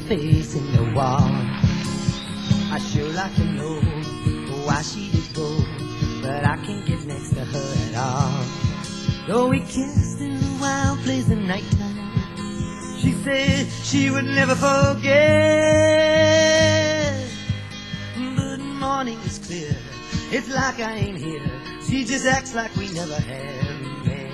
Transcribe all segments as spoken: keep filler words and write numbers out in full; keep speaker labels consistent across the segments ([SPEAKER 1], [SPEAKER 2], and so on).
[SPEAKER 1] facing the wall. I sure like to know why she did go, but I can't get next to her at all. Though we kissed in a wild place at nighttime, she said she would never forget. But morning is clear, it's like I ain't here. She just acts like we never have met.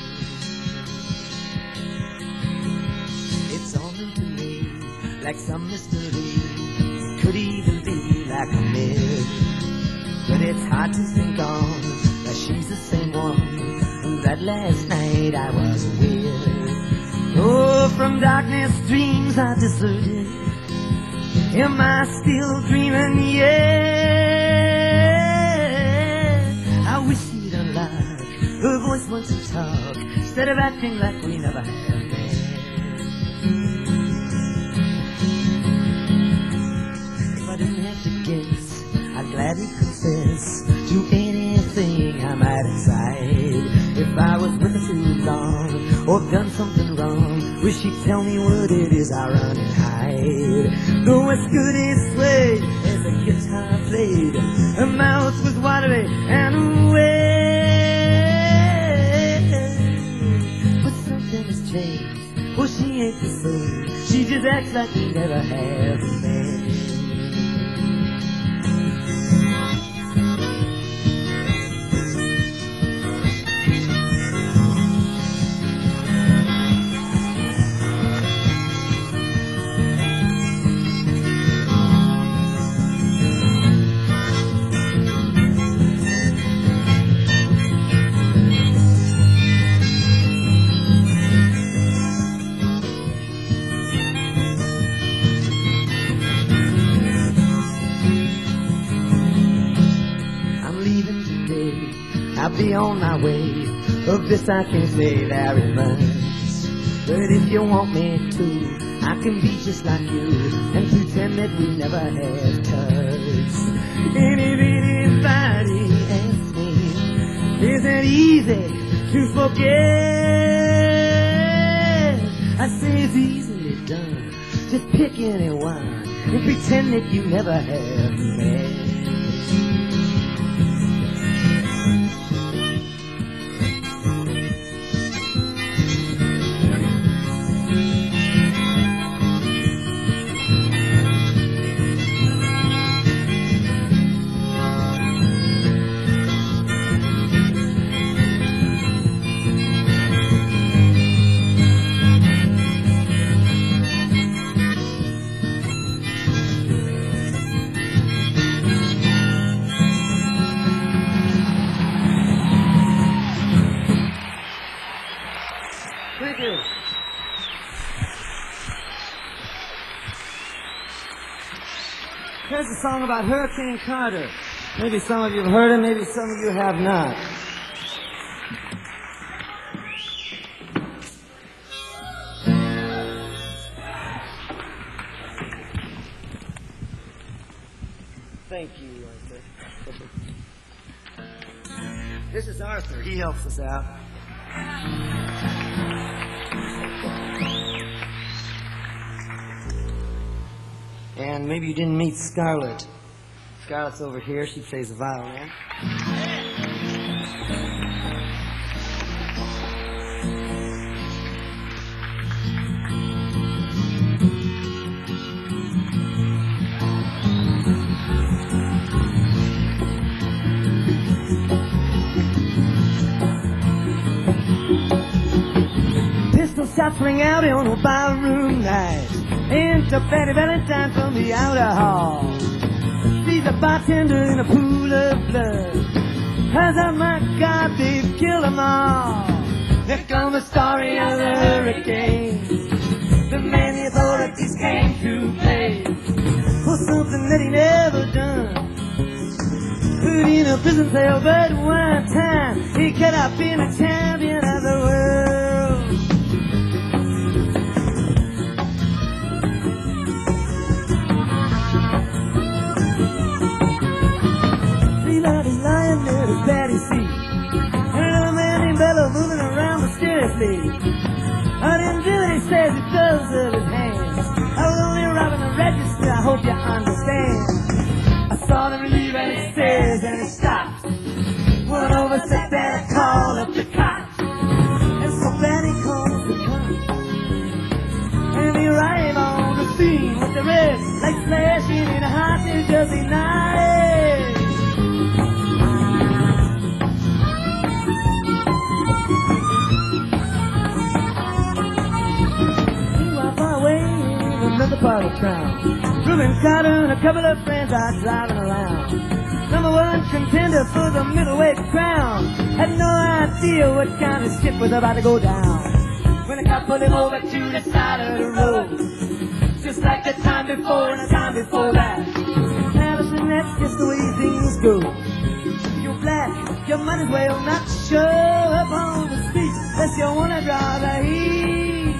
[SPEAKER 1] It's all new to me, like some mystery. It could even be like a myth, but it's hard to think on that she's the same one that last night I was with. Oh, from darkness dreams I deserted. Am I still dreaming yet? I wish she'd unlock her voice once to talk, instead of acting like we never have met. If I didn't have to guess, I'd gladly confess to anything I might have tried. If I was with her too long, or done something wrong, wish she'd tell me what it is I run and hide. Though as good as swayed as a guitar played, her mouth was watery and wet. But something has changed, well she ain't the same. She just acts like we never have met. I'll be on my way, of this I can say very much. But if you want me to, I can be just like you and pretend that we never have touched. And if anybody asks me, is it easy to forget? I say it's easily done. Just pick anyone and pretend that you never have met. Thank you. Here's a song about Hurricane Carter. Maybe some of you have heard it, maybe some of you have not. Thank you, Arthur. This is Arthur. He helps us out. And maybe you didn't meet Scarlett. Scarlett's over here. She plays the violin. Pistol shots ring out on a ballroom night. Into Betty Valentine from the outer hall. She's a bartender in a pool of blood. Cause oh my God, they've killed them all. There comes the story of the hurricane. The man the authorities came to pay for something that he never done. Put in a prison cell, but one time he could have been a champion of the world. Lying near the patty seat, and another man named Bello moving around mysteriously. But in Billy says he does of his hands. I was only right is just ignited. Meanwhile, far away in another part of town, Reuben Carter and a couple of friends are driving around. Number one contender for the middleweight crown had no idea what kind of shit was about to go down. When a cop pulled him over to the side of the road, just like the time before and the time before that. Allison, that's just the way things go. You're black, you might as well not show up on the street unless you wanna draw the heat.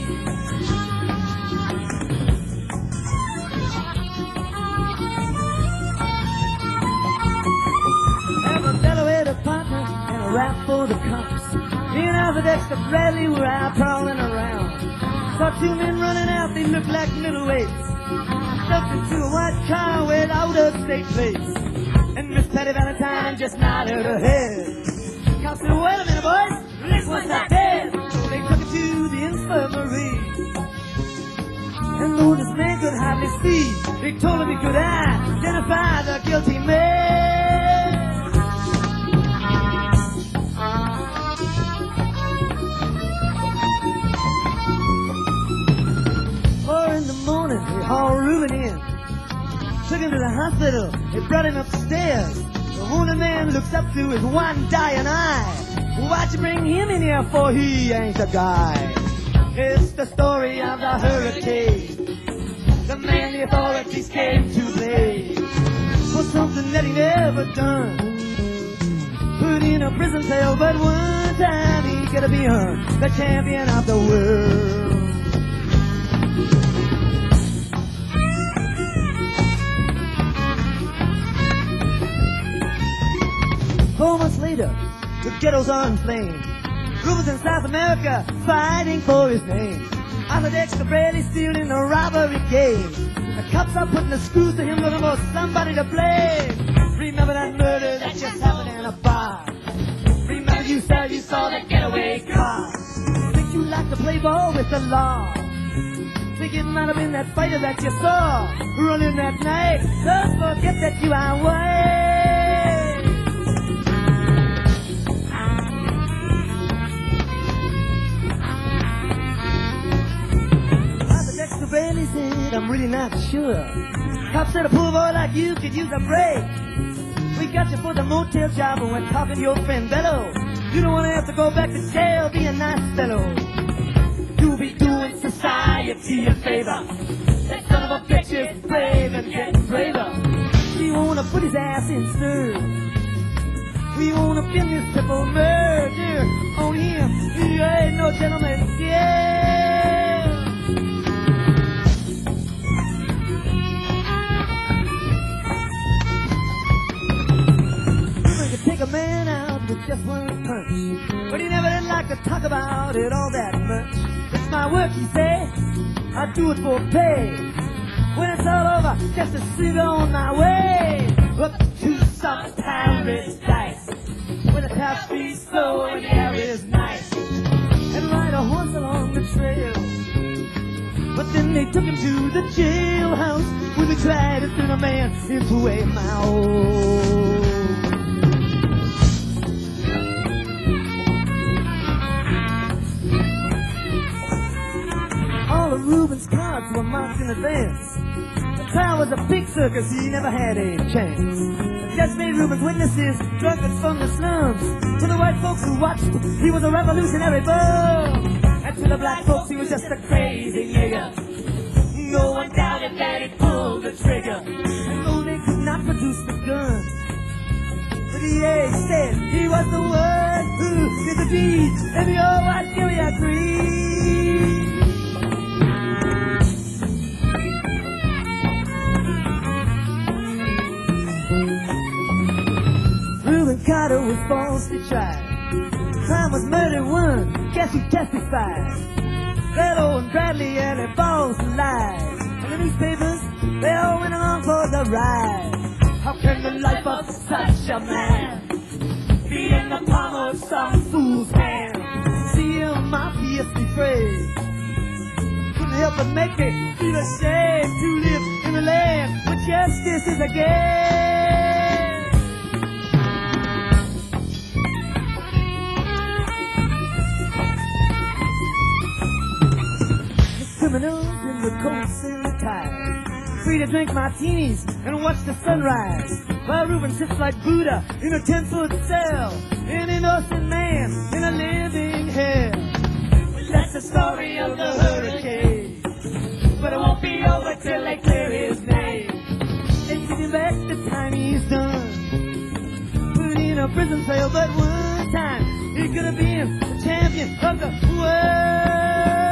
[SPEAKER 1] Have a Delaware department and a rap for the cops. Me and Alfred Dexter Bradley were out prowling around. Saw two men running out, they looked like middleweights. Stuffed into a white car with out-of-state plates. And Miss Patty Valentine just nodded her head. Cops said, wait a minute, boys, this one's not dead. So they took her to the infirmary. And though this man could hardly see, they told him he could identify the guilty man. Four in the morning, they hauled Reuben in. Took him to the hospital, they brought him upstairs. The wounded man looks up to his one dying eye. Why'd you bring him in here for? He ain't the guy. It's the story of the hurricane, the man the authorities came to blame for something that he never done. Put in a prison cell, but one time he gotta be hung, the champion of the world. Four months later, the ghetto's on flame. Reuben's in South America, fighting for his name. Alfred Dexter Bradley still in the robbery game. The cops are putting the screws to him, looking for somebody to blame. Remember that murder that just happened in a bar? Remember you said you saw that getaway car? Think you like to play ball with the law? Think it might have been that fighter that you saw running that night? Don't forget that you are white. Bradley said, I'm really not sure. Cop said a poor boy like you could use a break. We got you for the motel job and we're talking to your friend Bello. You don't want to have to go back to jail, be a nice fellow. You'll be doing society a favor. That son of a bitch is brave and getting braver. We want to put his ass in stir. We want to pin this triple murder on him. He ain't no gentleman, yeah. Take a man out with just one punch, but he never did like to talk about it all that much. It's my work, he said, I do it for pay. When it's all over, just to sit on my way up to some paradise, where the top speeds slow and the air is nice, and ride a horse along the trail. But then they took him to the jailhouse, where they tried to turn a man into a mouse. All of Reuben's cards were marked in advance. The trial was a big circus, he never had a chance. The judge made Reuben's witnesses drunkards from the slums. To the white folks who watched, he was a revolutionary bum. And to the black folks, he was just a crazy nigger. No one doubted that he pulled the trigger. And though they could not produce the gun, the D A said he was the one who did the deed, and the old white jury agreed. Reuben Carter was falsely tried. Crime was murder one. Guess who testified? Bello and Bradley, and they both lied. And the newspapers, they all went along for the ride. How can the life of such a man be in the palm of some fool's hand? See him obviously afraid. Couldn't help but make me feel ashamed to live in a land which justice is a game. The criminals in the cold silver tide, free to drink martinis and watch the sunrise, while Reuben sits like Buddha in a ten-foot cell, an innocent man in a living hell. That's the story of the hurricane, but it won't be over till they clear his name. They give him back the time he's done, put in a prison cell, but one time he could have been the champion of the world.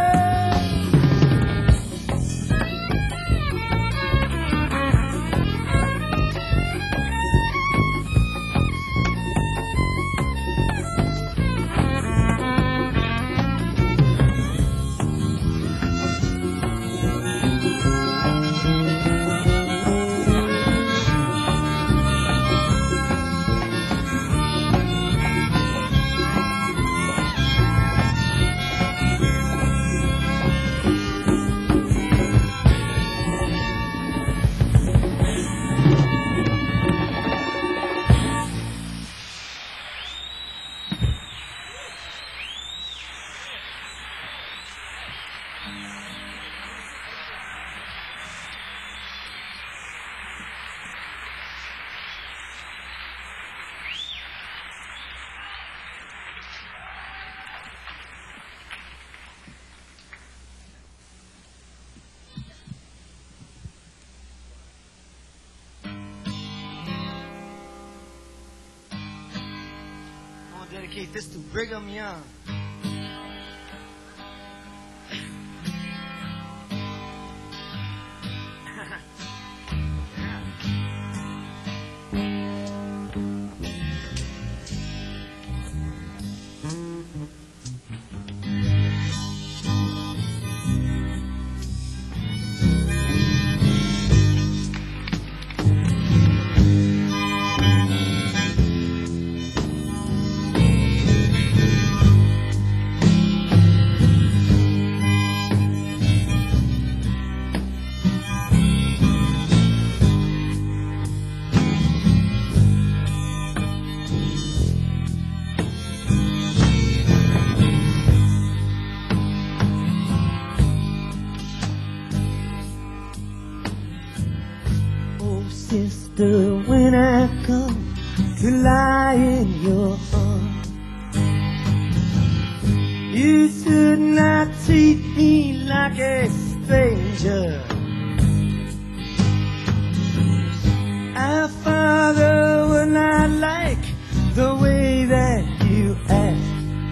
[SPEAKER 1] Dedicate this to Brigham Young. Sister, when I come to lie in your arms, you should not treat me like a stranger. Our Father would not like the way that you act,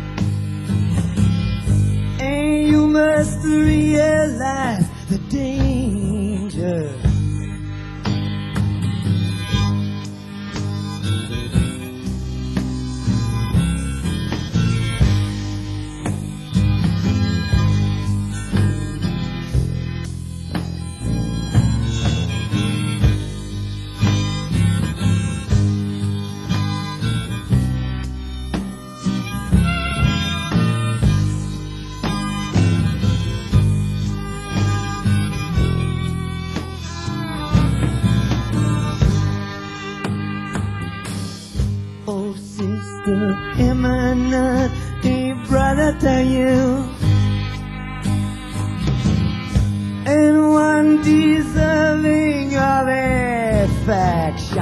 [SPEAKER 1] and you must realize the danger. Am I not a brother to you, and one deserving of affection?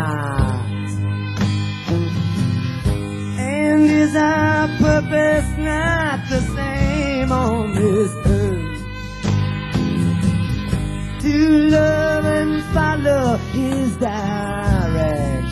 [SPEAKER 1] And is our purpose not the same on this earth? To love and follow His direction.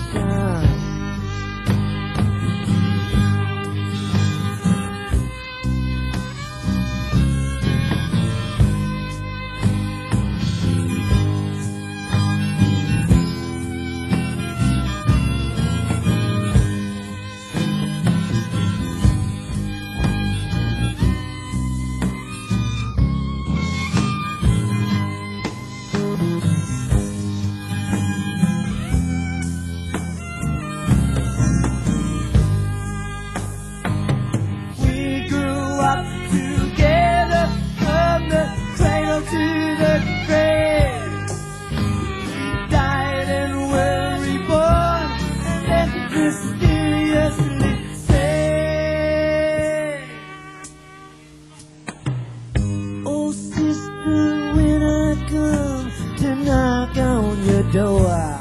[SPEAKER 1] sister, when I come to knock on your door,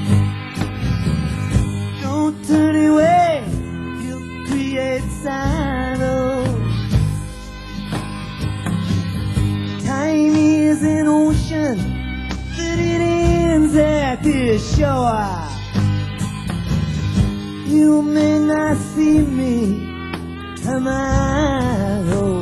[SPEAKER 1] don't turn away, you'll create sorrow. Time is an ocean, but it ends at this shore. You may not see me tomorrow.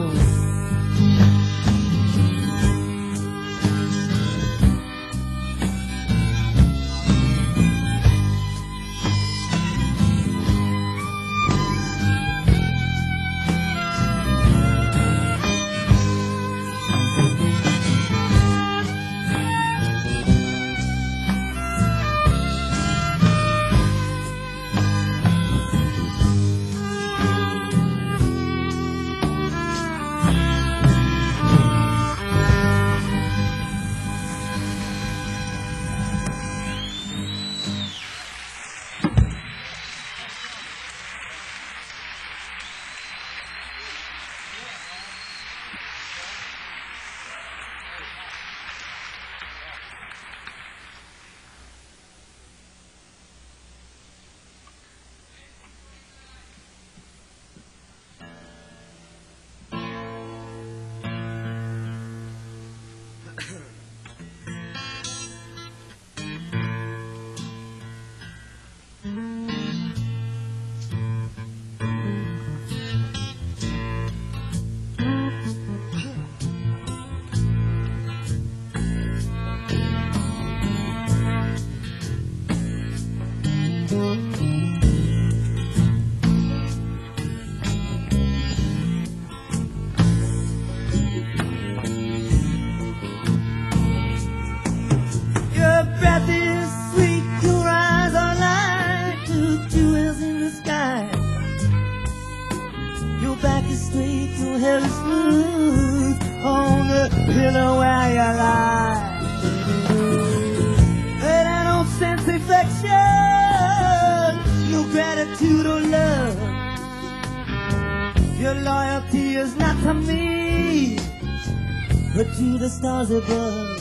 [SPEAKER 2] Stars above.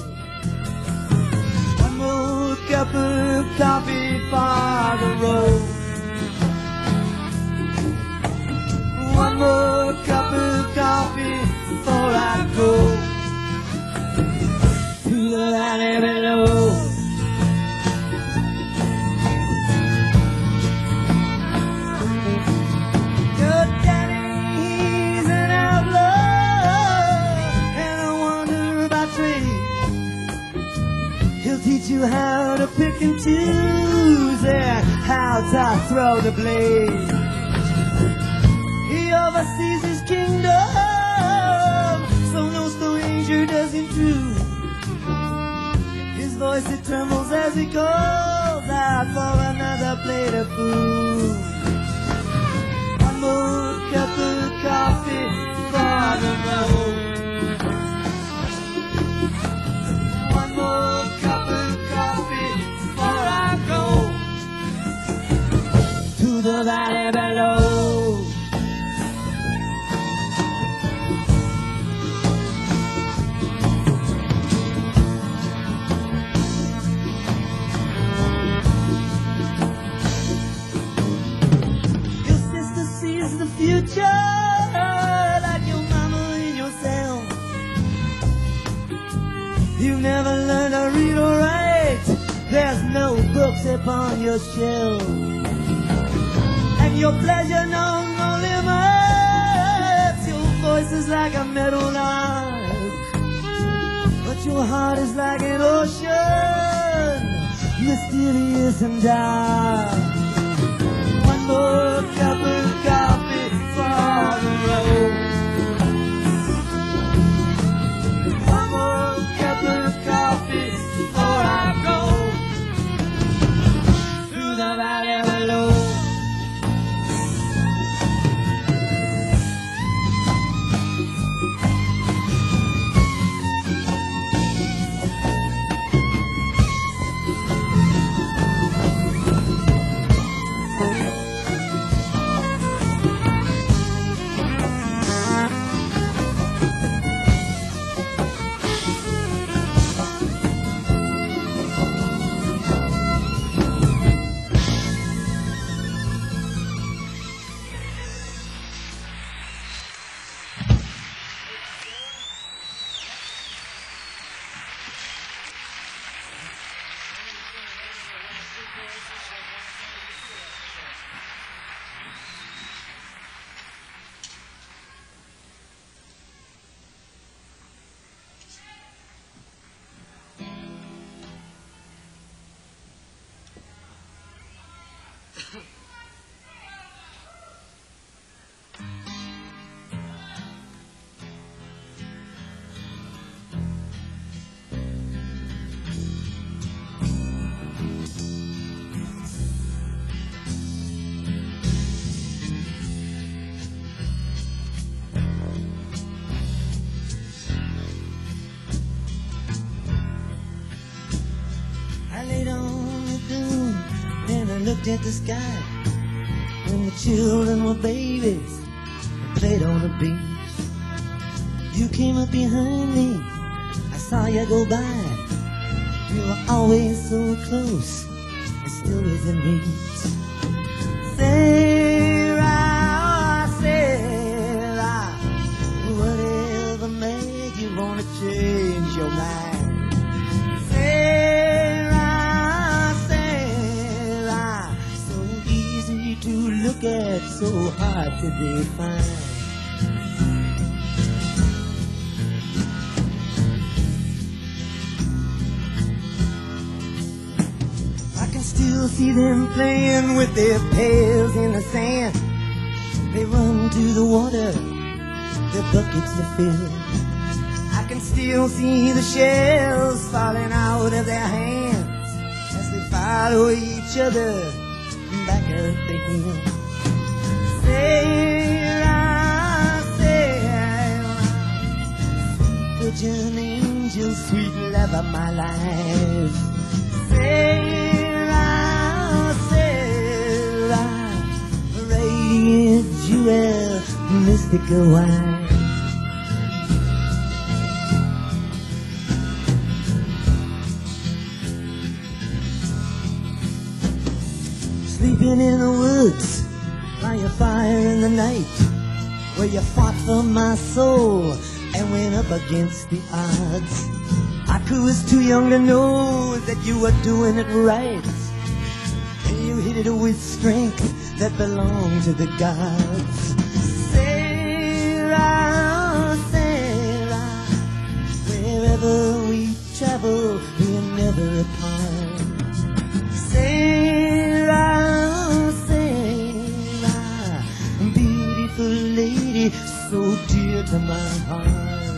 [SPEAKER 2] One more cup of coffee for the road. One more cup of coffee before I go to the valley below. Your daddy's an outlaw, and I wonder about trade. He'll teach you how to pick and choose and how to throw the blade. He oversees his kingdom, so no stranger does intrude. His voice it trembles as he calls out for another plate of food. One more cup of coffee for the road. One more cup of coffee before I go to the valley below. The future, like your mama and yourself. You never learned to read or write. There's no books upon your shelf, and your pleasure knows no limits. Your voice is like a metal knife, but your heart is like an ocean, mysterious and dark. One more cup of coffee for the road. One more cup of coffee before I go to the valley below. looked at the sky when the children were babies and played on the beach. You came up behind me, I saw you go by. You were always so close and still within reach. Sarah, Sarah, whatever made you wanna change your mind? Sarah, Sarah, so easy to look at, so hard to define. Still see them playing with their pails in the sand. They run to the water, their buckets to fill. I can still see the shells falling out of their hands as they follow each other back up the hill. Sarah, Sarah, Virgin angel, sweet love of my life. Sarah, radiant jewel, mystical wine. Sleeping in the woods by a fire in the night, where you fought for my soul and went up against the odds. I was too young to know that you were doing it right, and you hit it with strength that belonged to the gods. Sarah, Sarah, wherever we travel, we're never apart. Sarah, Sarah, beautiful lady, so dear to my heart.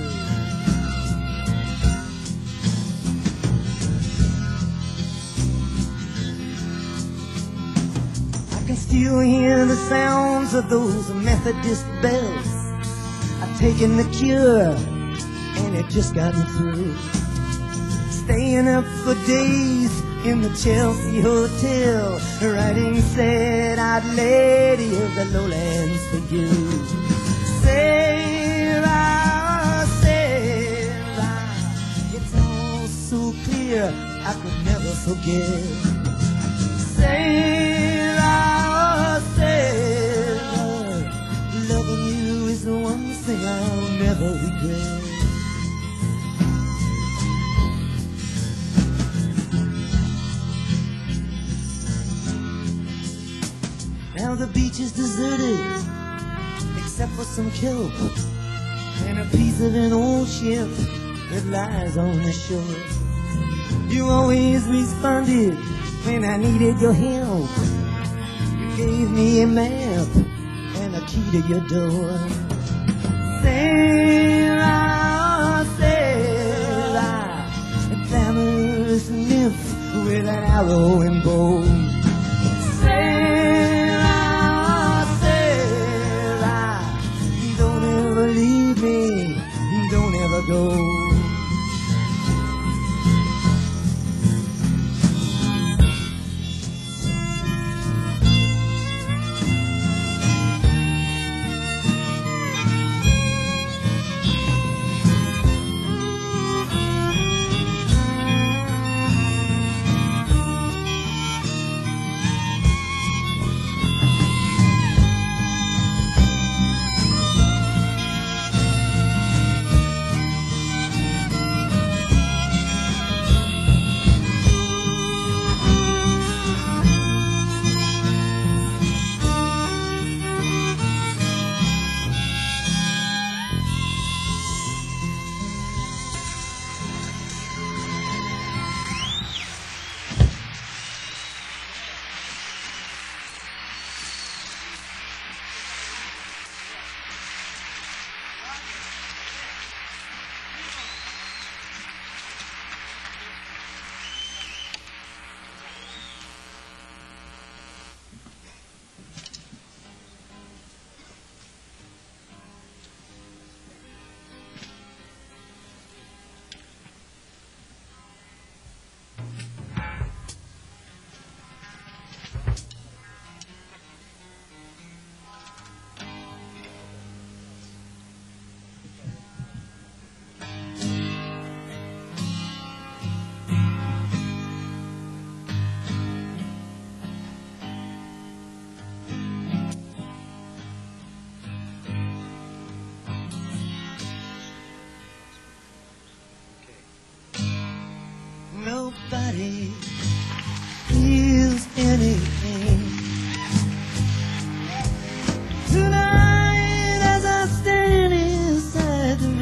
[SPEAKER 2] I can still hear the sounds of those Methodist bells. I've taken the cure, and it just got me through. Staying up for days in the Chelsea Hotel, writing sad-eyed lady of the lowlands for you. Sarah, Sarah, it's all so clear I could never forget. Sarah, Sarah, loving you is the one thing I'll never regret. Now the beach is deserted, except for some kelp and a piece of an old ship that lies on the shore. You always responded when I needed your help. You gave me a map and a key to your door. Sarah, Sarah, a glamorous nymph with an arrow and bow. Sarah, Sarah, don't ever leave me, don't ever go.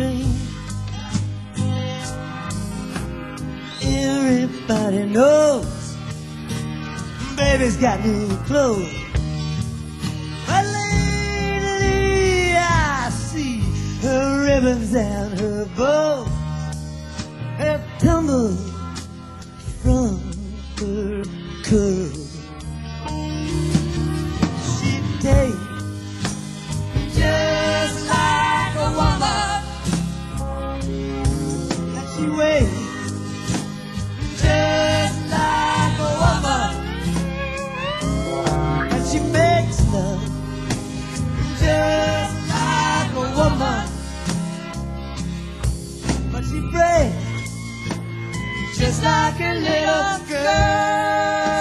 [SPEAKER 2] dream. Everybody knows baby's got new clothes. But lately I see her ribbons and her bows have tumbled from her curls. She takes just like a woman, and she waits just like a woman, and she makes love just like a woman, but she prays just like a little girl.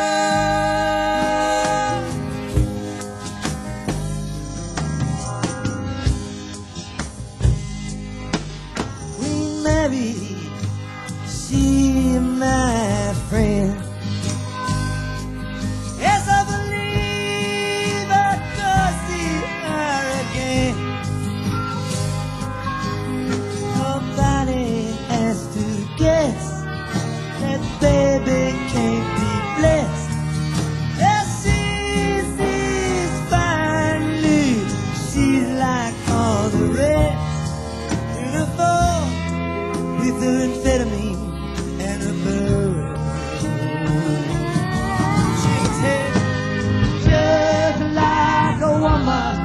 [SPEAKER 2] We married, she my friend. Yes, I believe I could see her again. Nobody has to guess that baby can't be blessed. Yes, she sees finally she's like all the rest. Beautiful with her amphetamine and a bird. She takes just like a woman.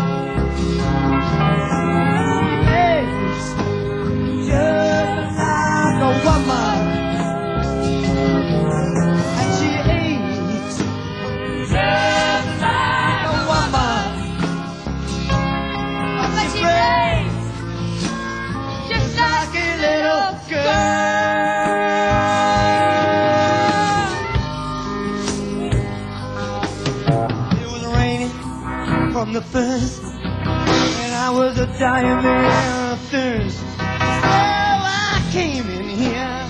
[SPEAKER 2] Yes, just like a woman. And she aches just like a woman. But she prays just like a little girl. It was raining from the first, and I was a dying man of thirst. So I came in here.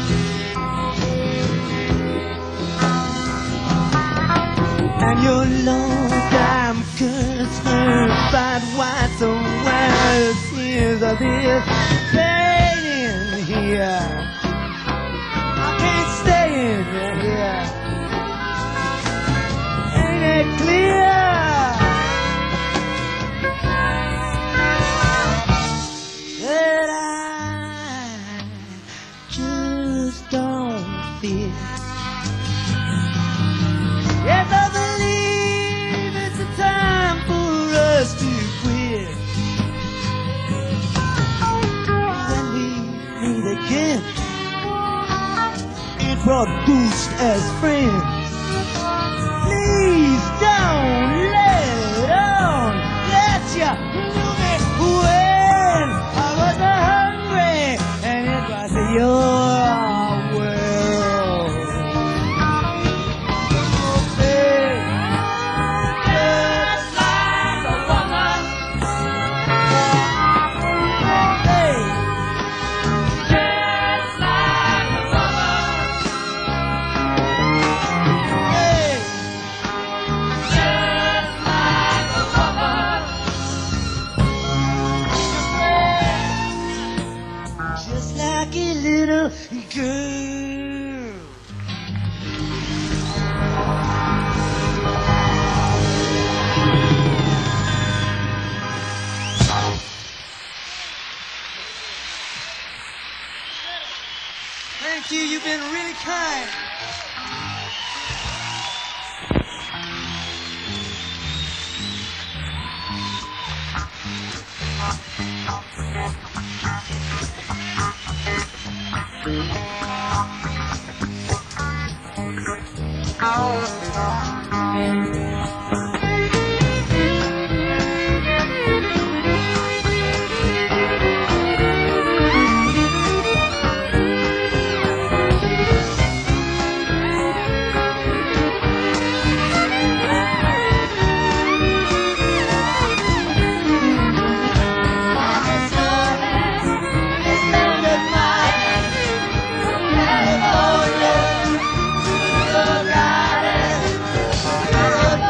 [SPEAKER 2] And your long time concerned why so wild tears of this pain in here. I can't stay in here. Ain't it clear? That I just don't feel. Yes, I believe it's a time for us to quit. When we meet again, introduced as friends, please don't let on that you knew me when I was hungry and it was your world. Just like a little girl. Thank you, you've been really kind. California,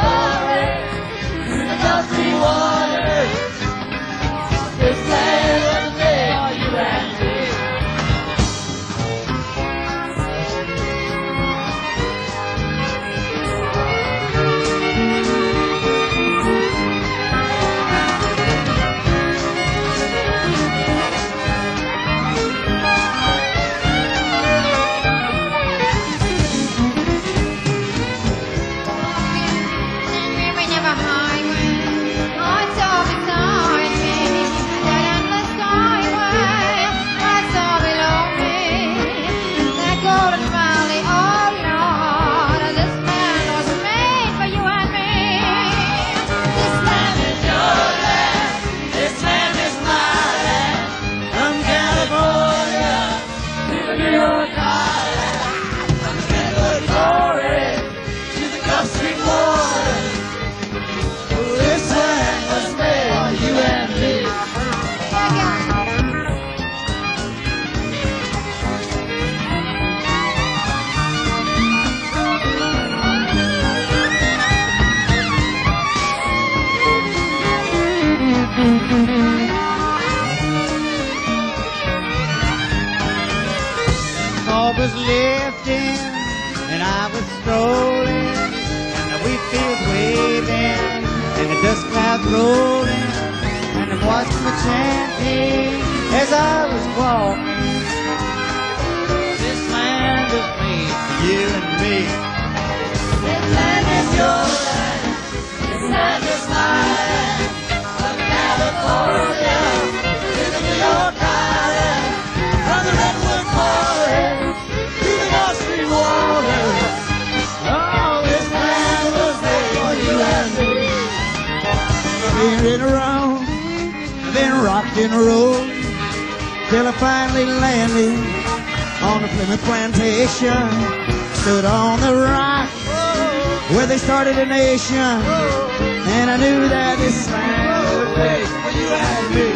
[SPEAKER 2] love was lifting, and I was strolling, and the wheat fields waving, and the dust clouds rolling, and the voices were chanting as I was walking. This land is made for you and me. This land is your land. This land is mine. From California to the New York Island, from the Redwood Forest to the Gulf Stream water. Oh, this land was made for you and me. Been ridden around, been rocked and rolled, till I finally landed on the Plymouth plantation. Stood on the rock where they started a nation, and I knew that this land was made for you and me.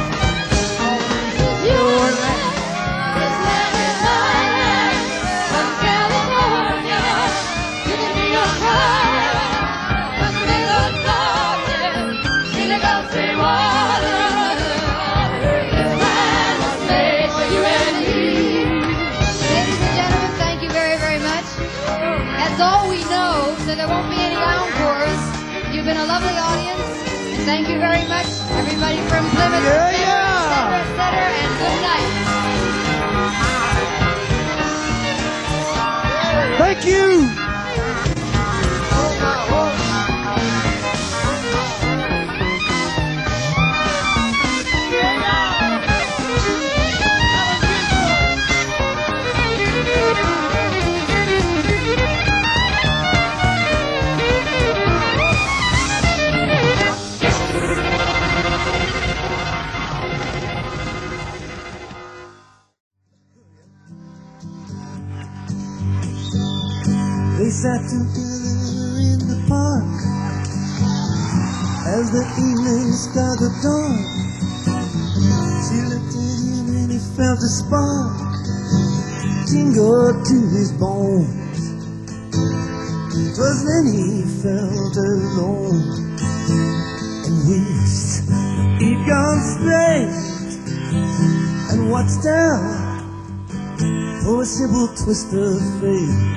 [SPEAKER 2] Your land.
[SPEAKER 3] This land is my land. From California to the New York Island, from the Redwood Forest to the Gulf Stream water. This land was made for you and me. Ladies and gentlemen, thank you very, very much. That's all we know, so there won't be any encores. You've been a lovely audience, and thank you very much, everybody from Plymouth,
[SPEAKER 2] Yeah,
[SPEAKER 3] et cetera,
[SPEAKER 2] yeah.
[SPEAKER 3] et cetera, and good night.
[SPEAKER 2] Thank you.
[SPEAKER 1] They sat together in the park as the evening sky got dark. She looked at him and he felt a spark tingle to his bones. 'Twas then he felt alone and wished he'd gone straight and watched out for a simple twist of fate.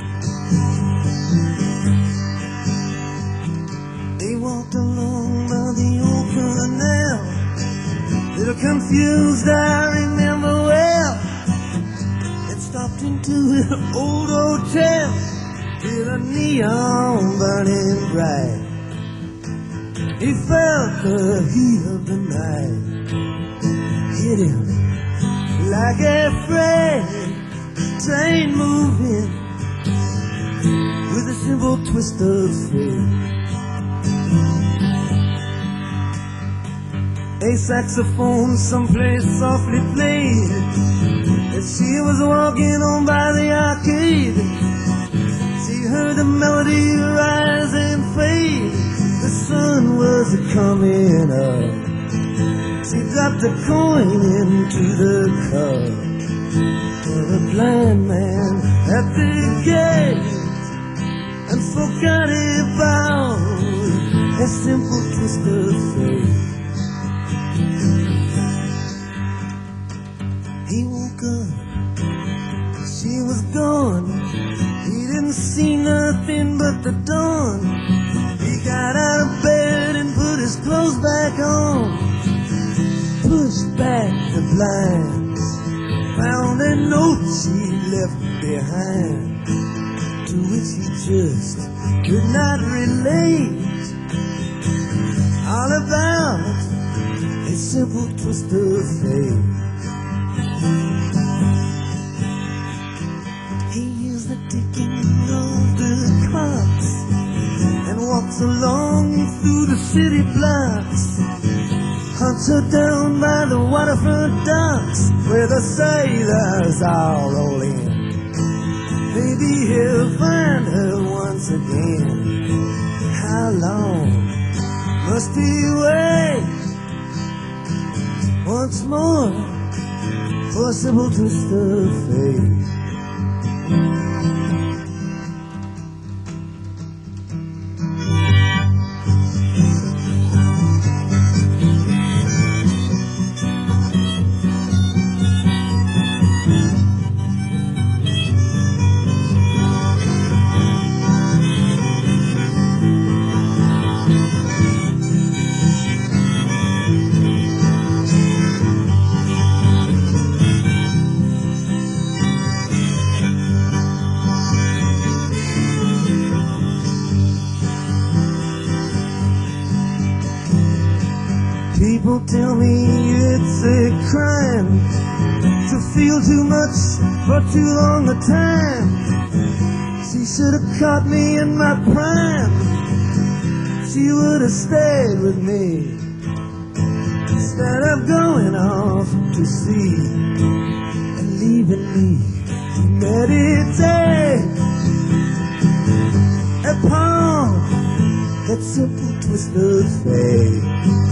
[SPEAKER 1] They walked along by the old canal, little confused, I remember well. It stopped into an old hotel with a neon burning bright. He felt the heat of the night hit him like a freight train moving with a simple twist of fate. A saxophone someplace softly played as she was walking on by the arcade. She heard the melody rise and fade. The sun was coming up. She dropped a coin into the cup. A blind man at the gate and forgot about a simple twist of fate. He woke up, she was gone. He didn't see nothing but the dawn. He got out of bed and put his clothes back on, pushed back the blinds, found a note she left behind, to which he just could not relate. All about a simple twist of fate. He hears the ticking of the clocks and walks along through the city blocks, hunts her down by the waterfront docks where the sailors all roll in. Maybe he'll find her once again. How long must he wait once more for a simple twist of fate?
[SPEAKER 2] People tell me it's a crime to feel too much for too long a time. She should have caught me in my prime. She would have stayed with me instead of going off to sea and leaving me to meditate upon that simple twist of fate.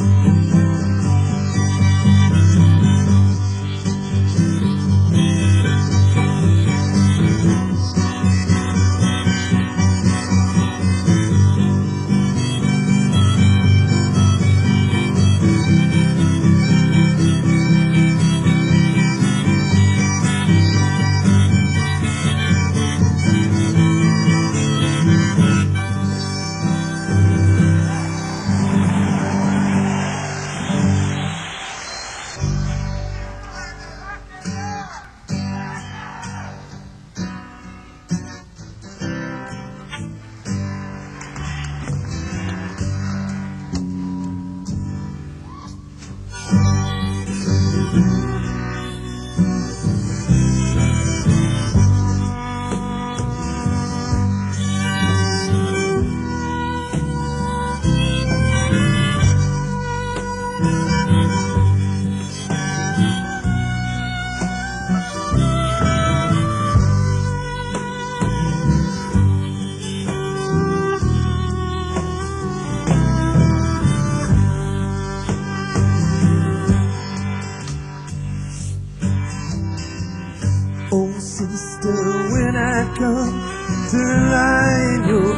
[SPEAKER 2] Oh sister, when I come to line your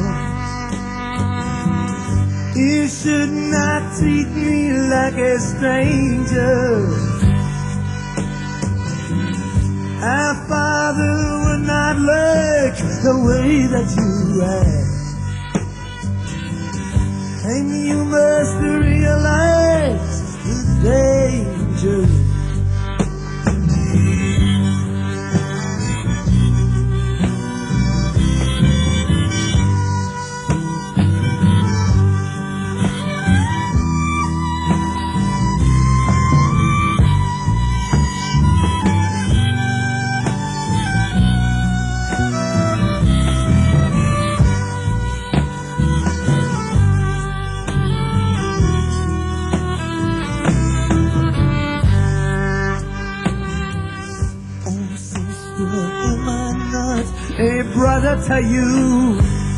[SPEAKER 2] arms, you should not treat me like a stranger. Our father would not like the way that you act, and you must realize the danger. A brother to you,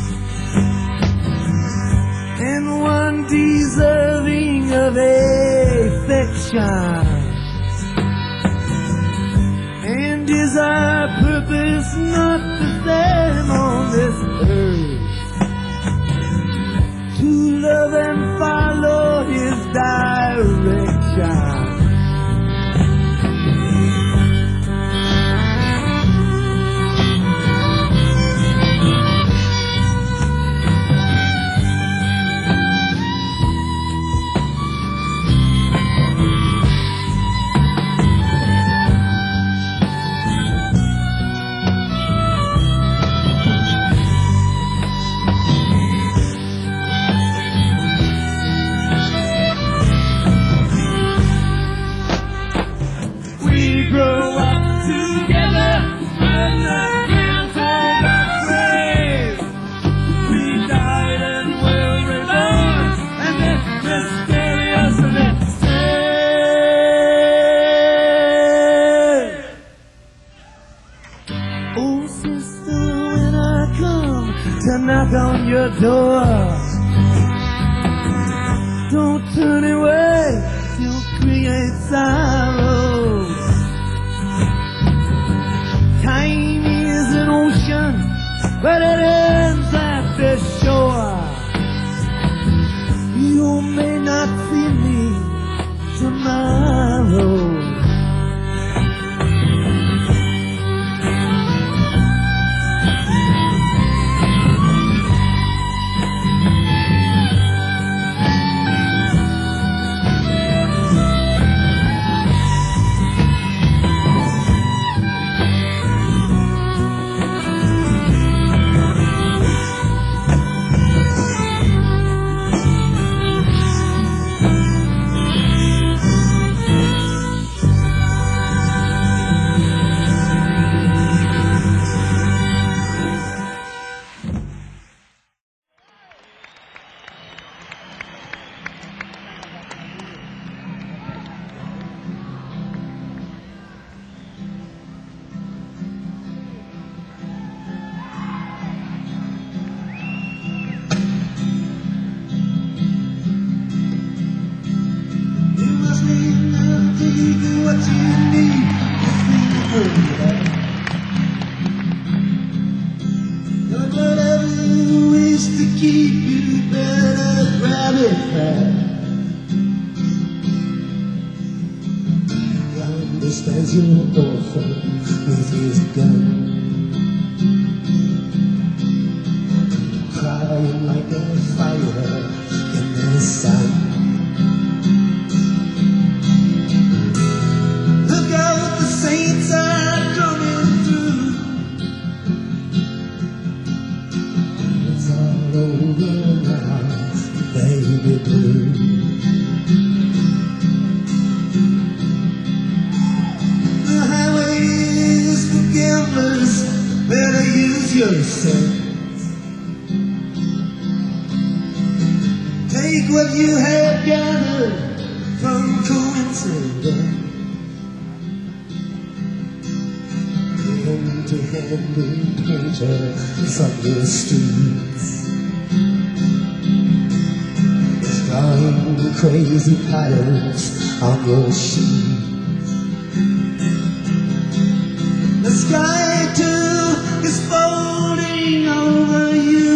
[SPEAKER 2] and one deserving of affection. And is our purpose not the same on this earth? To love and follow his direction. Oh sister, when I come to knock on your door, don't turn away, you'll create sorrow. Time is an ocean, but it ends at the shore. You may not see me tomorrow. He stands your orphan with his gun, crying like a fire in the sun. Look out, the saints are coming through. It's all over now, baby blue. The highway is for gamblers, better use your sense. Take what you have gathered from coincidence. Empty-handed painter from your streets, it's drawing crazy patterns on your sheet. The sky too is folding over you.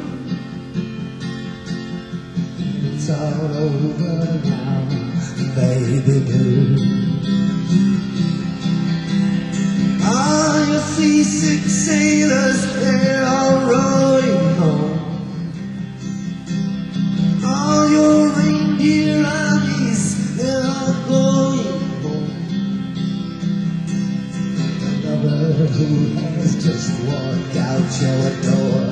[SPEAKER 2] It's all over now, baby blue. All your seasick sailors, they're all rowing home. All your reindeer armies, they're all going home. The lover who has just walked out your door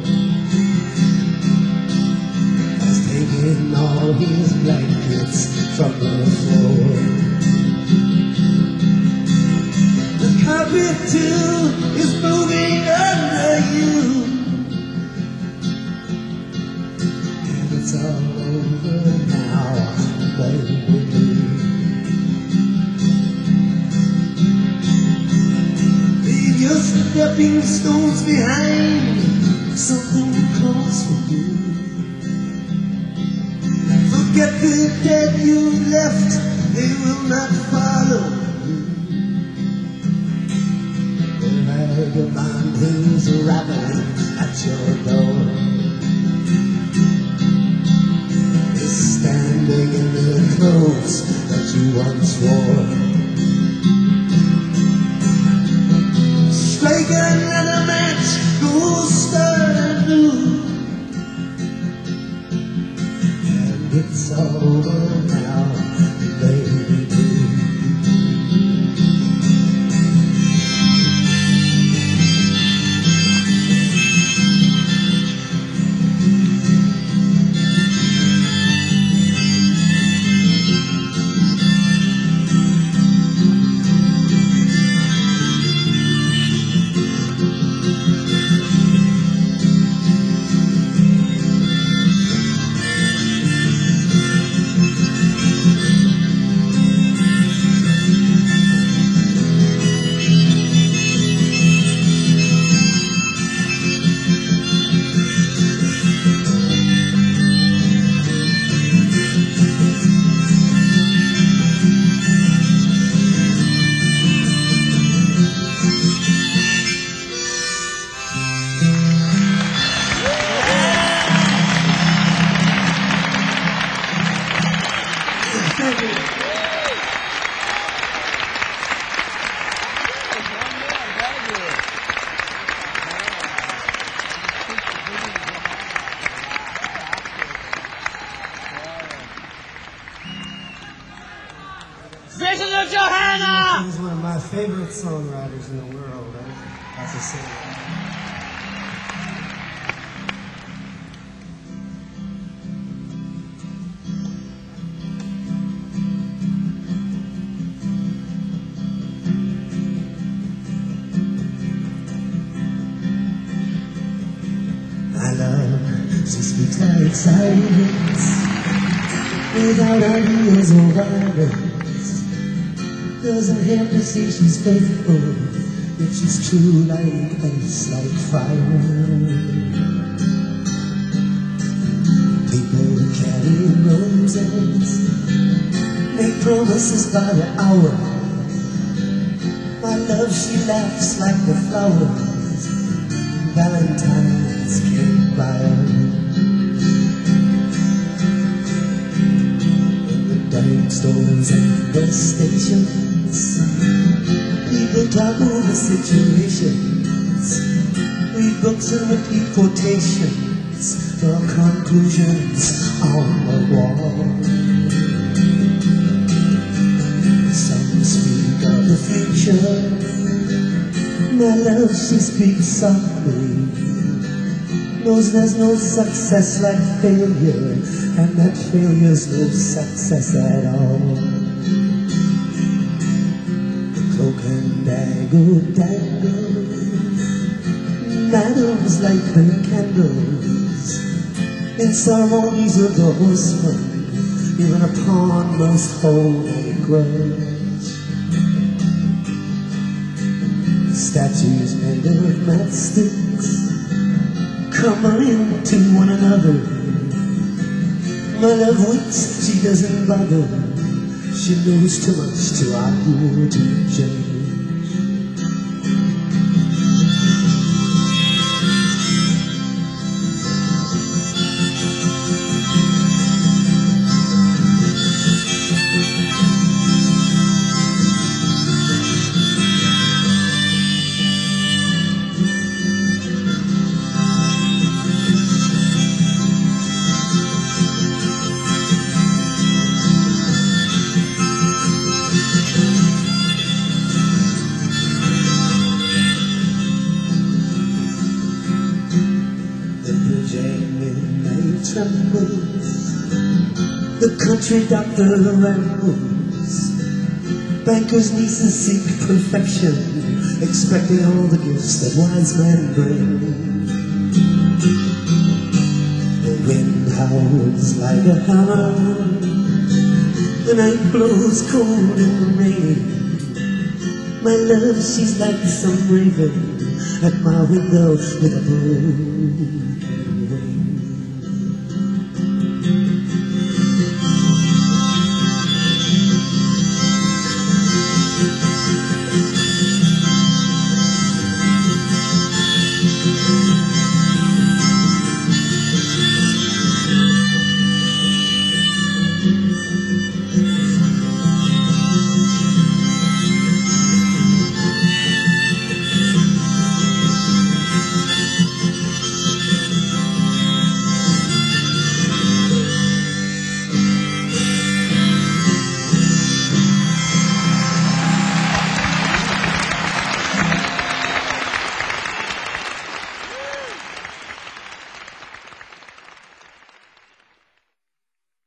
[SPEAKER 2] has taken all his blankets from the floor. The carpet too is moving under you, and it's all over now, baby blue. Leave your stepping stones behind, something calls for you. Forget the dead you left, they will not follow. Your mind who's rapping at your door is standing in the clothes that you once wore. Strike another match, go start anew, and it's over now, baby blue.
[SPEAKER 1] Citizens of Johanna!
[SPEAKER 2] He's one of my favorite songwriters in the world, as a singer. My love, she speaks like silence, without ideas or guidance. Doesn't have to say she's faithful, if she's true like ice, like fire. People who carry roses make promises by the hour. My love, she laughs like the flowers Valentine's can't buy her. In the dime stores and the stations, talk over situations, read books and repeat quotations, draw conclusions on the wall. Some speak of the future, my love, she speaks softly, knows there's no success like failure, and that failure's no success at all. Cloak and dagger, dagger, madams light her candles in ceremonies of the horseman, even upon most holy grudge. Statues made of matchsticks come into one another. My love waits, she doesn't bother. She knows too much to argue, to judge. The country doctor rambles, bankers' nieces seek perfection, expecting all the gifts that wise men bring. The wind howls like a hammer, the night blows cold and rain. My love, she's like some raven at my window with a broom.